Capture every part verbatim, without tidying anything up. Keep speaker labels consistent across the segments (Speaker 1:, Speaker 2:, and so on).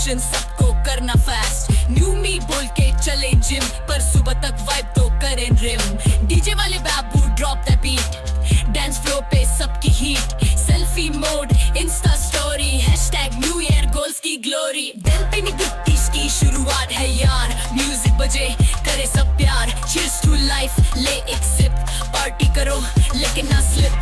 Speaker 1: Mission सबको करना fast. New मी बोल के चले जिम, पर सुबह तक वाइब तो करें रिम। डीजे वाले बाबू drop the beat, dance flow पे सबकी heat. Selfie mode, insta story, hashtag new year goals की ग्लोरी। दिल पे निगुट्टीज की शुरुआत है यार, म्यूजिक बजे करे सब प्यार। चीयर्स टू लाइफ, ले एक सिप, पार्टी करो लेकिन ना स्लिप।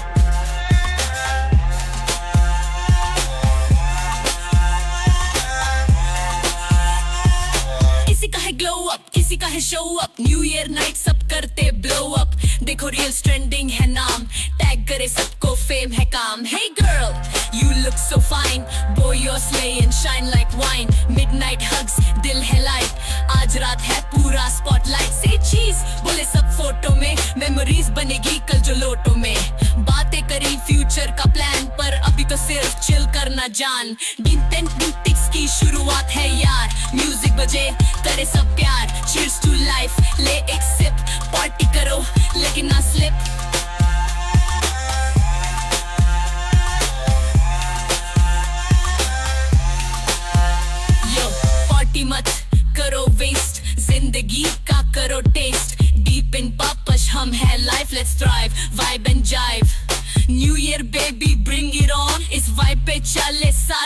Speaker 1: किसी का है ग्लो अप, किसी का है show up, new year night सब करते ब्लो अप। देखो रील्स ट्रेंडिंग है नाम, टैग करे सबको फेम है काम। Hey girl, you look so fine, boy you're slaying, shine like wine। Midnight hugs, दिल है light, आज रात है पूरा spotlight। Say cheese, बोले सब फोटो में, memories बनेगी कल जो लोटो में। बातें करी फ्यूचर का प्लान, पर अभी तो सिर्फ चिल करना जान। गिनते टिक्स की शुरुआत है यार, म्यूजिक बजे करे सब प्यार। Cheers to life, ले एक सिप, पार्टी करो लेकिन ना स्लिप। यो पार्टी मत करो वेस्ट, जिंदगी का करो टेस्ट। डीप इन पापश हम है life, let's thrive, vibe and jive. New year baby bring it on, इस वाइब पे चले सा